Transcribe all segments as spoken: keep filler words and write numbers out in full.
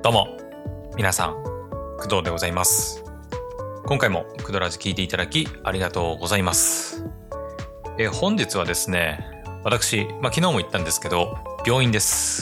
どうも皆さん、工藤でございます。今回も工藤ラジ聞いていただきありがとうございます。え本日はですね、私、まあ、昨日も言ったんですけど病院です。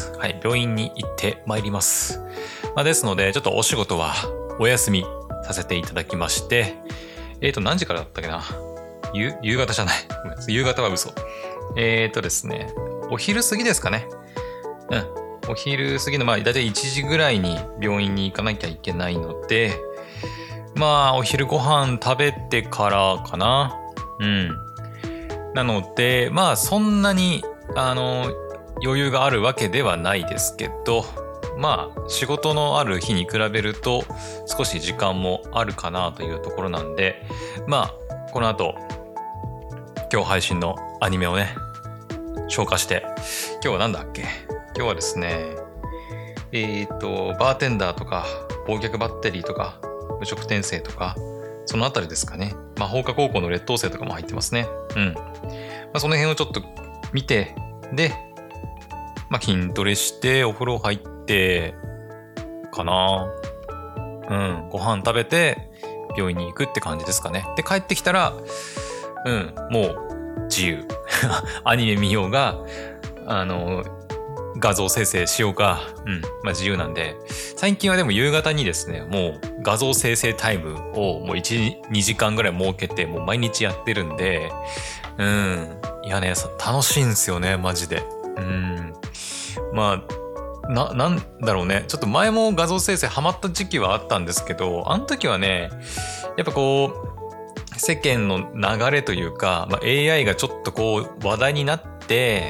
はい、病院に行ってまいります。まあ、ですのでちょっとお仕事はお休みさせていただきまして、えーと何時からだったっけな、夕夕方じゃない夕方は嘘えーとですねお昼過ぎですかね。うんお昼過ぎのまあだいたいいちじぐらいに病院に行かなきゃいけないので、まあお昼ご飯食べてからかな。うんなのでまあそんなにあの余裕があるわけではないですけど、まあ仕事のある日に比べると少し時間もあるかなというところなんで、まあこの後今日配信のアニメをね消化して、今日はなんだっけ今日はですねえっ、ー、とバーテンダーとか忘却バッテリーとか無職転生とかそのあたりですかね。まあ法科高校の劣等生とかも入ってますね。うんまあその辺をちょっと見て、でまあ筋トレしてお風呂入ってかな。うんご飯食べて病院に行くって感じですかね。で帰ってきたらうんもう自由アニメ見ようがあの画像生成しようか、うんまあ自由なんで、最近はでも夕方にですねもう画像生成タイムをもういち、にじかんぐらい設けてもう毎日やってるんで、うんいやね楽しいんですよねマジで。うんまあな、なんだろうね。ちょっと前も画像生成ハマった時期はあったんですけど、あの時はね、やっぱこう、世間の流れというか、まあ、エーアイ がちょっとこう話題になって、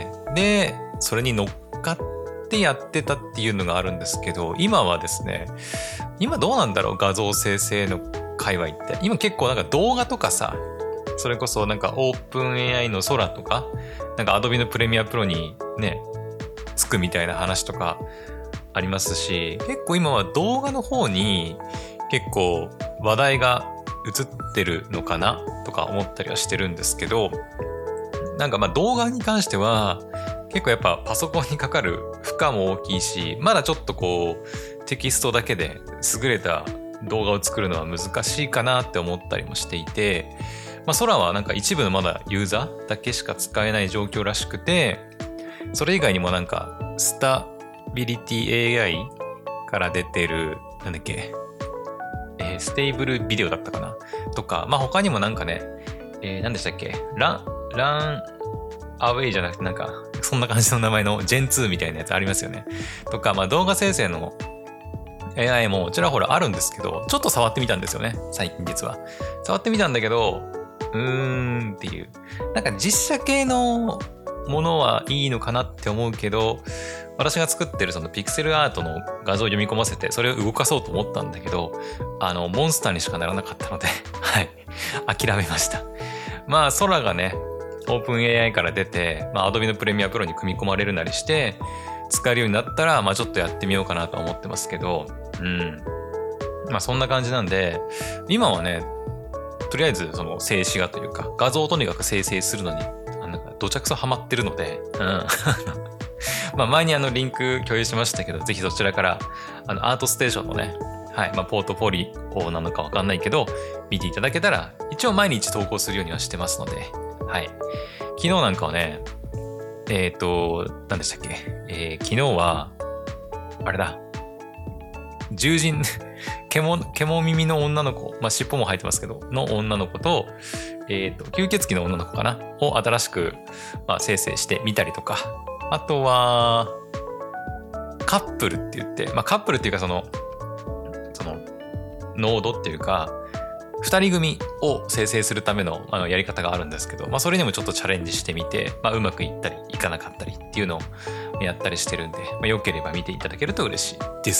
で、それに乗っかってやってたっていうのがあるんですけど、今はですね、今どうなんだろう画像生成の界隈って。今結構なんか動画とかさ、それこそなんかオープン エーアイ の空とか、なんか Adobe のプレミアプロにね、つくみたいな話とかありますし、結構今は動画の方に結構話題が映ってるのかなとか思ったりはしてるんですけど、なんかまあ動画に関しては結構やっぱパソコンにかかる負荷も大きいし、まだちょっとこうテキストだけで優れた動画を作るのは難しいかなって思ったりもしていて、まあ空はなんか一部のまだユーザーだけしか使えない状況らしくて、それ以外にもなんかスタビリティ エーアイ から出てるなんだっけ、えー、ステーブルビデオだったかなとか、まあ他にもなんかね、えー、何でしたっけ、ランランアウェイじゃなくてなんかそんな感じの名前の ジェンツー みたいなやつありますよね。とかまあ動画生成の エーアイ もちらほらあるんですけど、ちょっと触ってみたんですよね最近実は。触ってみたんだけどうーんっていう、なんか実写系のものはいいのかなって思うけど、私が作ってるそのピクセルアートの画像を読み込ませてそれを動かそうと思ったんだけど、あのモンスターにしかならなかったのではい諦めました。まあ空がねオープン エーアイ から出て、まあ Adobe のプレミアプロに組み込まれるなりして使えるようになったら、まあちょっとやってみようかなと思ってますけど、うんまあそんな感じなんで、今はねとりあえずその静止画というか画像をとにかく生成するのにどちゃくそハマってるので、うんまあ前にあのリンク共有しましたけど、ぜひそちらからあのアートステーションのね、はいまあ、ポートフォリオなのかわかんないけど見ていただけたら、一応毎日投稿するようにはしてますので、はい昨日なんかはねえっ、ー、と何でしたっけ、えー、昨日はあれだ獣人獣獣耳の女の子、まあ尻尾も生えてますけどの女の子と、えっ、ー、と吸血鬼の女の子かなを新しく、まあ、生成してみたりとか、あとはカップルって言って、まあカップルっていうかそのそのノードっていうか二人組を生成するためのあのやり方があるんですけど、まあそれにもちょっとチャレンジしてみて、まあうまくいったりいかなかったりっていうのをやったりしてるんで、まあ、よければ見ていただけると嬉しいです。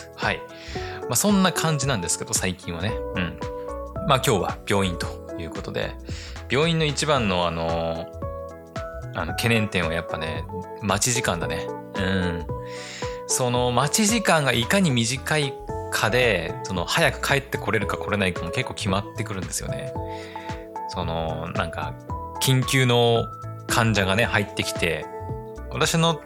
はい。まあそんな感じなんですけど最近はね、うん。まあ今日は病院ということで、病院の一番のあのあの懸念点はやっぱね待ち時間だね。うん。その待ち時間がいかに短いかで、その早く帰ってこれるか来れないかも結構決まってくるんですよね。そのなんか緊急の患者がね入ってきて、私の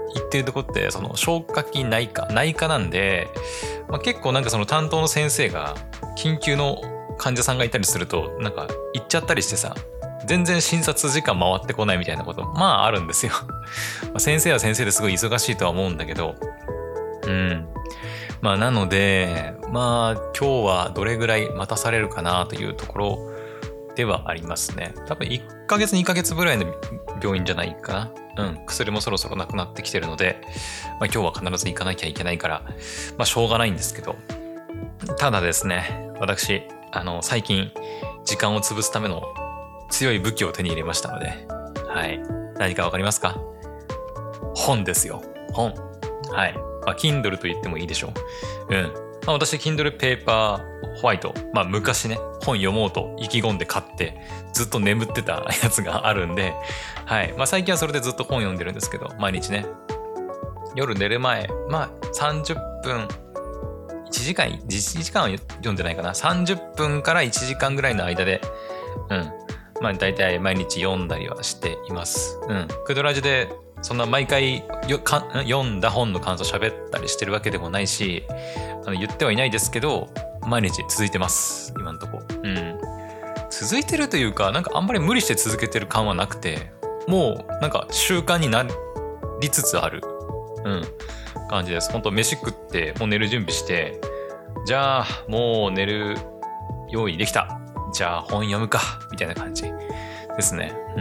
行ってるとこってその消化器内科内科なんで、まあ、結構なんかその担当の先生が緊急の患者さんがいたりするとなんか行っちゃったりしてさ、全然診察時間回ってこないみたいなことまああるんですよまあ先生は先生ですごい忙しいとは思うんだけど、うんまあなのでまあ今日はどれぐらい待たされるかなというところではありますね。多分いっかげつにかげつぐらいの病院じゃないかな。うん、薬もそろそろなくなってきてるので、まあ、今日は必ず行かなきゃいけないから、まあしょうがないんですけど、ただですね、私あの最近時間を潰すための強い武器を手に入れましたので、はい、何かわかりますか？本ですよ。本。はい。まあ Kindle と言ってもいいでしょう。うん。まあ、私 Kindle Paper White、まあ昔ね本読もうと意気込んで買ってずっと眠ってたやつがあるんで、はい。まあ最近はそれでずっと本読んでるんですけど、毎日ね。夜寝る前、まあさんじゅっぷん、いちじかん、いちじかんは読んでないかな。さんじゅっぷんからいちじかんぐらいの間で、うん。まあ大体毎日読んだりはしています。うん。クドラジでそんな毎回よか読んだ本の感想喋ったりしてるわけでもないし、あの言ってはいないですけど、毎日続いてます。今んとこ。うん。続いてるというか、なんかあんまり無理して続けてる感はなくて、もうなんか習慣になりつつある。うん。感じです。本当飯食ってもう寝る準備して、じゃあもう寝る用意できた。じゃあ本読むか。みたいな感じですね。うん。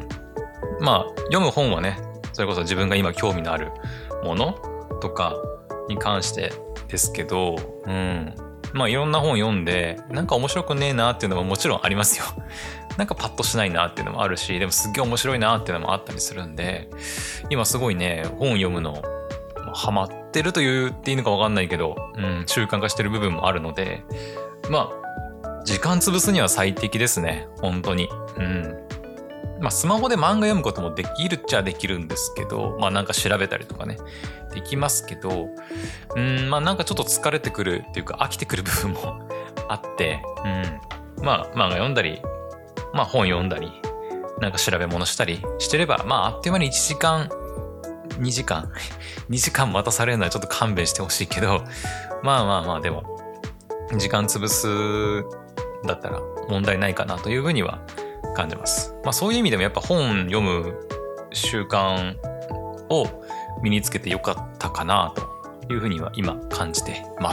まあ読む本はね、それこそ自分が今興味のあるものとかに関してですけど、うん。まあいろんな本読んで、なんか面白くねえなっていうのももちろんありますよ。なんかパッとしないなっていうのもあるし、でもすっげえ面白いなっていうのもあったりするんで、今すごいね、本読むのハマってると言っていいのか分かんないけど、うん、習慣化してる部分もあるので、まあ時間潰すには最適ですね、本当に。うん。まあスマホで漫画読むこともできるっちゃできるんですけど、まあなんか調べたりとかね、できますけど、うん、まあなんかちょっと疲れてくるっていうか飽きてくる部分もあって、うん、まあ漫画読んだり、まあ本読んだり、なんか調べ物したりしてれば、まああっという間にいちじかん、にじかんにじかん待たされるのはちょっと勘弁してほしいけど、まあまあまあでも時間潰すだったら問題ないかなというふうには感じます。まあそういう意味でもやっぱ本読む習慣を身につけてよかったかなというふうには今感じてます。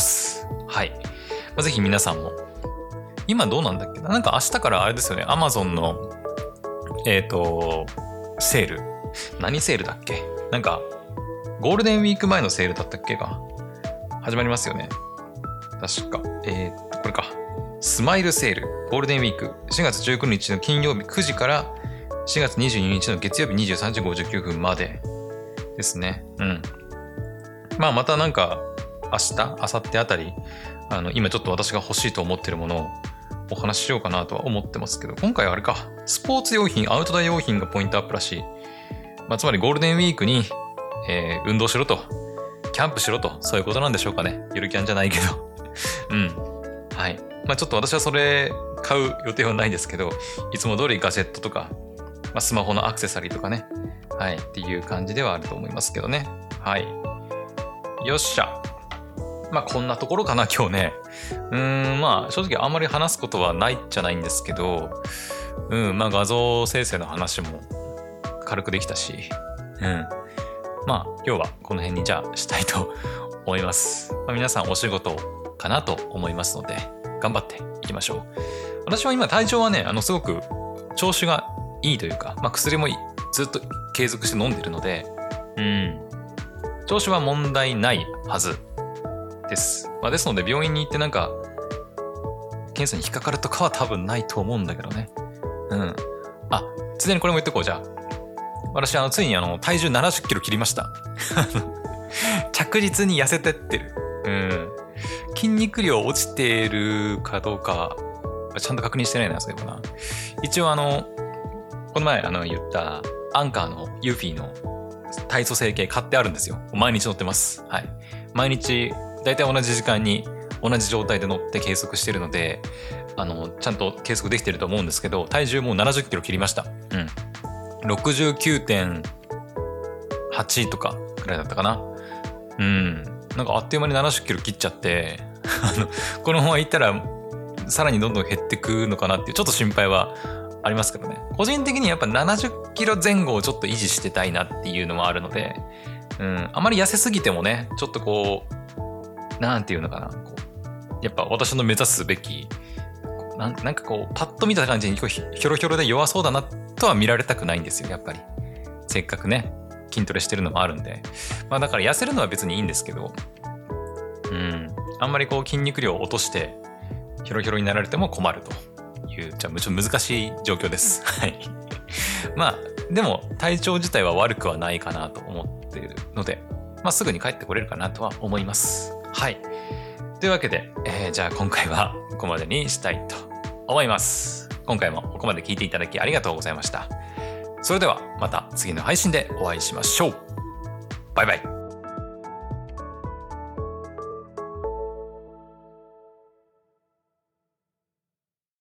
はい。まあ、ぜひ皆さんも今どうなんだっけな、なんか明日からあれですよね、Amazon のえっとセール、何セールだっけ、なんかゴールデンウィーク前のセールだったっけが始まりますよね。確かえー、っとこれか、スマイルセールゴールデンウィークしがつじゅうくにちの金曜日くじからしがつにじゅうににちの月曜日にじゅうさんじごじゅうきゅうふんまでですね。うん。まあまたなんか明日明後日あたり、あの今ちょっと私が欲しいと思ってるものをお話ししようかなとは思ってますけど、今回はあれか、スポーツ用品、アウトドア用品がポイントアップらしい。まあ、つまりゴールデンウィークに、えー、運動しろと、キャンプしろと、そういうことなんでしょうかね。ゆるキャンじゃないけど。うん。はい。まあちょっと私はそれ買う予定はないですけど、いつも通りガジェットとか、まあ、スマホのアクセサリーとかね。はい。っていう感じではあると思いますけどね。はい。よっしゃ。まあこんなところかな、今日ね。うーん、まあ正直あんまり話すことはないじゃないんですけど、うん、まあ画像生成の話も軽くできたし、うん。まあ今日はこの辺にじゃあしたいと思います。まあ、皆さんお仕事かなと思いますので、頑張っていきましょう。私は今体調はね、あのすごく調子がいいというか、まあ薬もずっと継続して飲んでるので、うん。調子は問題ないはずです。まあ、ですので病院に行ってなんか検査に引っかかるとかは多分ないと思うんだけどね。うん。あ、ついでにこれも言ってこう。じゃあ私あのついにあの体重ななじゅっキロ切りました。着実に痩せてってる。うん。筋肉量落ちてるかどうかちゃんと確認してないな、そういえばな。一応あのこの前あの言ったアンカーのユーフィーの体組成計買ってあるんですよ。毎日乗ってます。はい。毎日だいたい同じ時間に同じ状態で乗って計測してるので、あのちゃんと計測できてると思うんですけど、体重もうななじゅっキロ切りました。うん。ろくじゅうきゅうてんはち とかくらいだったかな。うん。なんかあっという間にななじゅっキロ切っちゃって、あの、このままいったら、さらにどんどん減ってくのかなっていう、ちょっと心配はありますけどね。個人的にやっぱななじゅっキロぜん後をちょっと維持してたいなっていうのもあるので、うん、あまり痩せすぎてもね、ちょっとこう、なんていうのかな。こうやっぱ私の目指すべき、な ん, なんかこう、パッと見た感じにひょろひょろで弱そうだなとは見られたくないんですよ、やっぱり。せっかくね、筋トレしてるのもあるんで。まあだから痩せるのは別にいいんですけど、うん、あんまりこう筋肉量を落として、ひょろひょろになられても困るという、じゃあ、ちょっと難しい状況です。はい。まあ、でも体調自体は悪くはないかなと思っているので、まあすぐに帰ってこれるかなとは思います。はい。というわけで、えー、じゃあ今回はここまでにしたいと思います。今回もここまで聞いていただきありがとうございました。それではまた次の配信でお会いしましょう。バイバイ。